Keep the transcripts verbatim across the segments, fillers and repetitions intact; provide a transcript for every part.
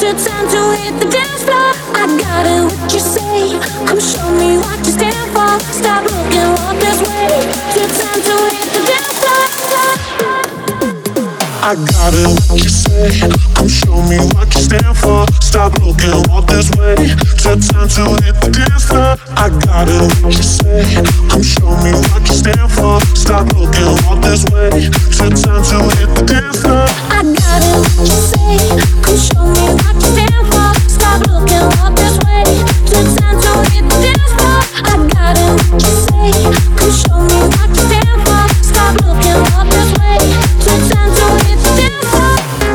Took time to hit the dance floor. I got it, what you say? Come show me what you stand for. Stop looking, walk this way. Took time to hit the dance floor. I got it, what you say? Come show me what you stand for. Stop looking, walk this way. Took time to hit the dance floor. I got it, what you say? Come show me what you stand for. Stop looking, walk this way. Took time to hit the dance floor. I got it, what you say? Come show me what you stand for. Stop looking, walk this way. Took time to hit the dance floor. I got it, what you say? Come show me what you stand for. Stop looking, walk this way. Took time to hit the dance floor.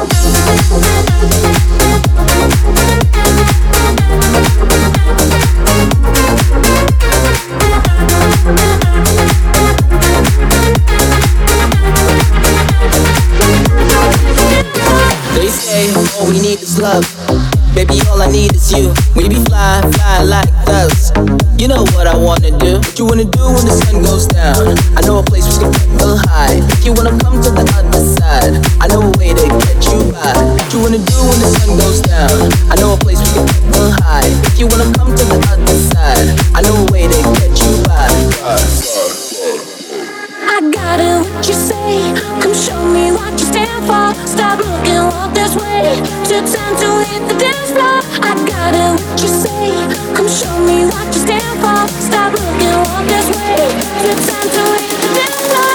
They say all we need is love. Baby, all I need is you. When you be fly, fly like us. You know what I wanna do. What you wanna do when the sun goes down? I know a place we can get real high. If you wanna come to the other side, I know a way to get you by. What you wanna do when the sun goes down? I know a place we can get real high. If you wanna come to the other side, I know a way to get you by. I got it, what you say? Come show me what you stand for. Stop looking, walk this way. Took time to hit the dance floor. I got it, what you say? Come show me what you stand for. Stop looking, walk this way. Took time to hit the dance floor.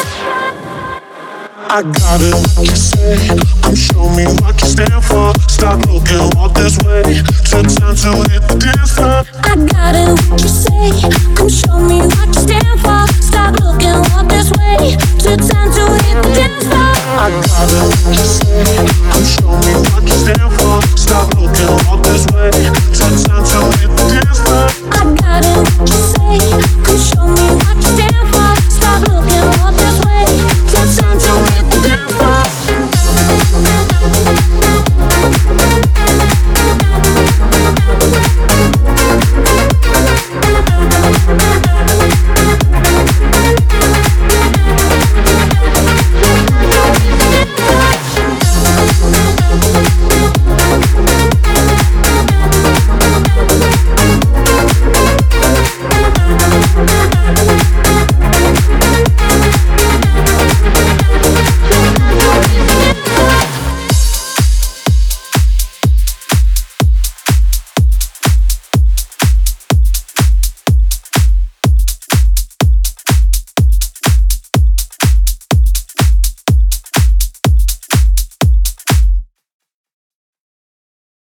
I got it, what you say? Come show me what you stand for. Stop looking, walk this way. Took time to hit the dance floor. I got it, what you say? Come show me what you stand for. Stop looking, walk this way. Took time to hit the dance floor. I got it, what you say?